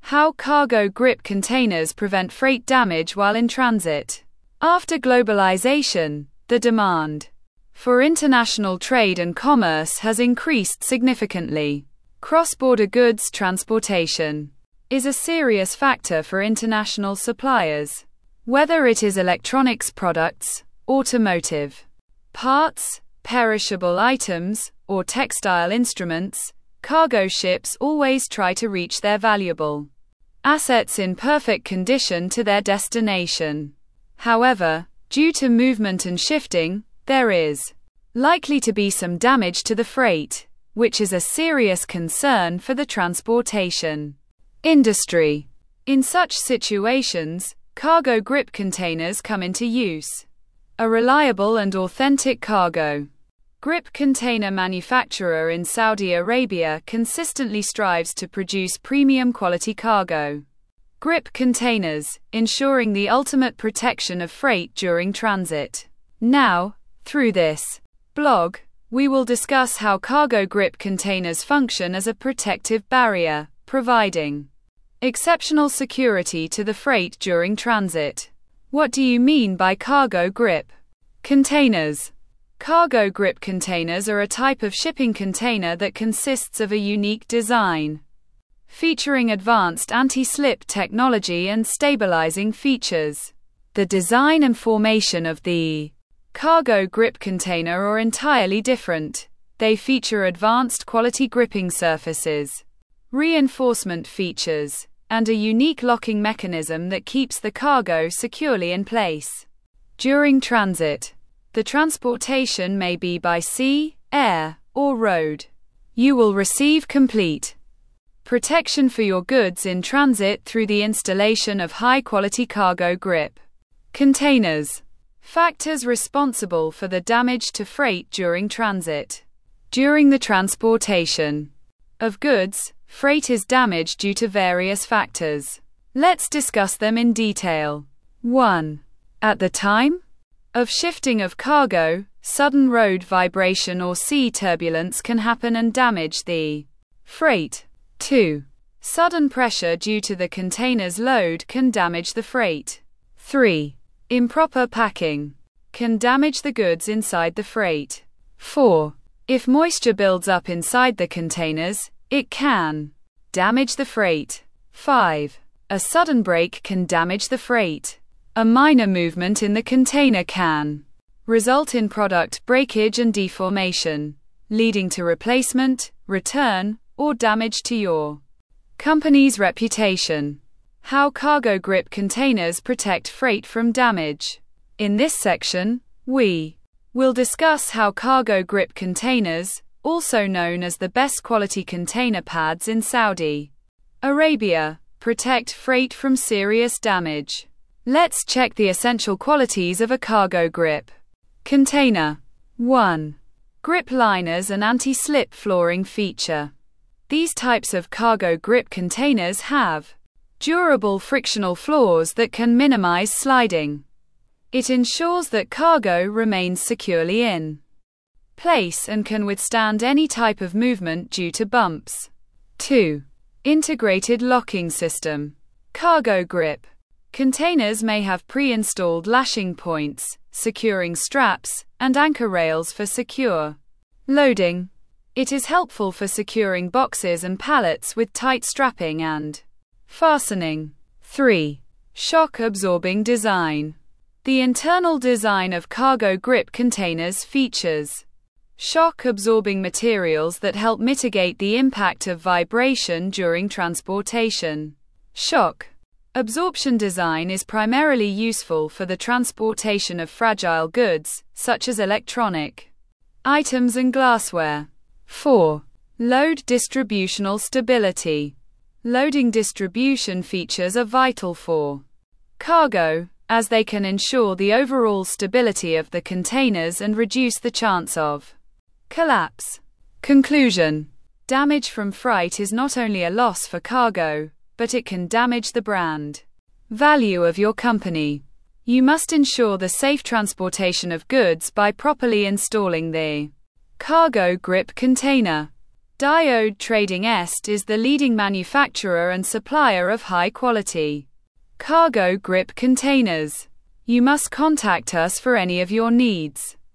How cargo grip containers prevent freight damage while in transit. After globalization, the demand for international trade and commerce has increased significantly. Cross-border goods transportation is a serious factor for international suppliers. Whether it is electronics products, automotive parts, perishable items, or textile instruments, cargo ships always try to reach their valuable assets in perfect condition to their destination. However, due to movement and shifting, there is likely to be some damage to the freight, which is a serious concern for the transportation industry. In such situations, cargo grip containers come into use. A reliable and authentic cargo grip container manufacturer in Saudi Arabia consistently strives to produce premium quality cargo grip containers, ensuring the ultimate protection of freight during transit. Now, through this blog, we will discuss how cargo grip containers function as a protective barrier, providing exceptional security to the freight during transit. What do you mean by cargo grip containers? Cargo grip containers are a type of shipping container that consists of a unique design, featuring advanced anti-slip technology and stabilizing features. The design and formation of the cargo grip container are entirely different. They feature advanced quality gripping surfaces, reinforcement features, and a unique locking mechanism that keeps the cargo securely in place. During transit, the transportation may be by sea, air, or road. You will receive complete protection for your goods in transit through the installation of high-quality cargo grip containers. Factors responsible for the damage to freight during transit. During the transportation of goods, freight is damaged due to various factors. Let's discuss them in detail. 1. At the time of shifting of cargo, sudden road vibration or sea turbulence can happen and damage the freight. 2. Sudden pressure due to the container's load can damage the freight. 3. Improper packing can damage the goods inside the freight. 4. If moisture builds up inside the containers, it can damage the freight. 5. A sudden break can damage the freight. A minor movement in the container can result in product breakage and deformation, leading to replacement, return, or damage to your company's reputation. How cargo grip containers protect freight from damage. In this section, we will discuss how cargo grip containers, also known as the best quality container pads in Saudi Arabia, protect freight from serious damage. Let's check the essential qualities of a cargo grip container. 1. Grip liners and anti-slip flooring feature. These types of cargo grip containers have durable frictional floors that can minimize sliding. It ensures that cargo remains securely in place and can withstand any type of movement due to bumps. 2. Integrated locking system. Cargo grip containers may have pre-installed lashing points, securing straps, and anchor rails for secure loading. It is helpful for securing boxes and pallets with tight strapping and fastening. 3. Shock-absorbing design. The internal design of cargo grip containers features shock-absorbing materials that help mitigate the impact of vibration during transportation. Shock absorption design is primarily useful for the transportation of fragile goods, such as electronic items and glassware. 4. Load distributional stability. Loading distribution features are vital for cargo, as they can ensure the overall stability of the containers and reduce the chance of collapse. Conclusion. Damage from freight is not only a loss for cargo, but it can damage the brand value of your company. You must ensure the safe transportation of goods by properly installing the cargo grip container. Diode Trading Est is the leading manufacturer and supplier of high-quality cargo grip containers. You must contact us for any of your needs.